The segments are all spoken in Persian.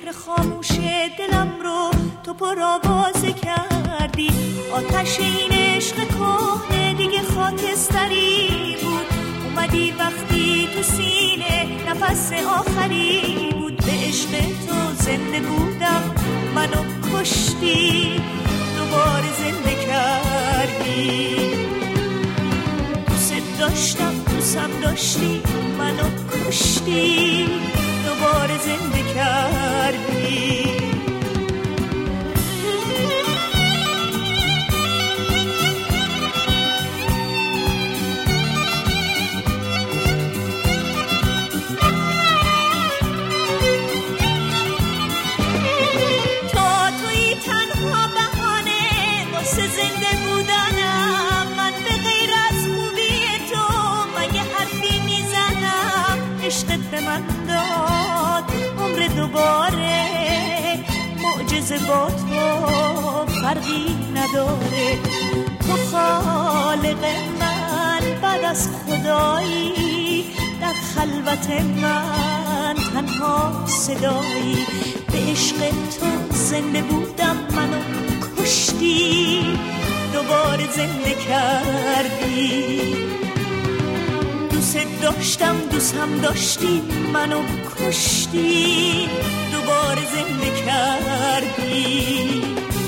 فکر خاموش دلم رو تو پر آوازه کردی. آتش این عشق کهنه دیگه خاکستری بود. اومدی وقتی تو سینه نفس آخری بود. به عشق تو زنده بودم منو کشتی، دوباره زنده کردی. دوست داشتم دوستم داشتی منو کشتی، دوباره زنده کردی. عشقت به من داد عمر دوباره، معجزه با تو فرقی نداره. تو خالق من بعد از خدایی، در خلوت من تنها صدایی. به عشق تو زنده بودم منو کشتی، دوباره زنده کردی. دوست داشتم دوستم داشتی منو کشتی، دوباره زنده کردی.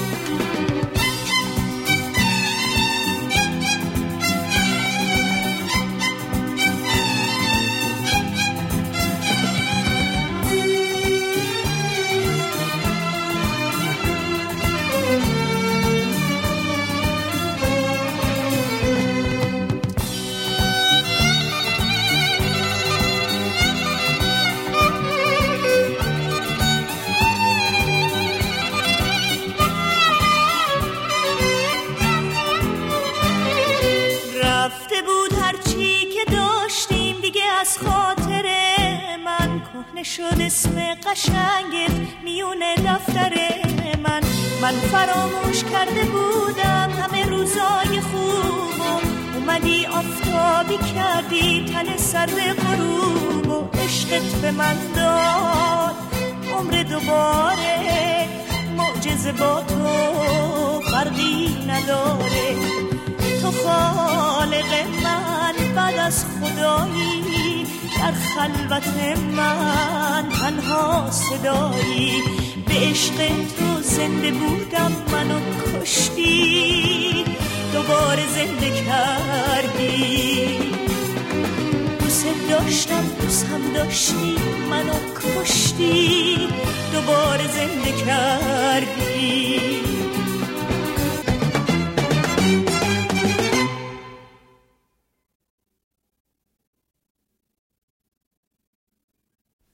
از خاطر من کهنه شد اسم قشنگت میون دفتر من فراموش کرده بودم همه روزای خوبم. اومدی آفتابی کردی تن سرد غروب و عشقت به من داد عمر دوباره، معجزه با تو فرقی نداره. تو خالق من بعد از خدایی، در خلوت من تنها صدایی. به عشق تو زنده بودم منو کشتی، دوباره زنده کردی. دوست داشتم دوستم داشتی منو کشتی، دوباره زنده کردی.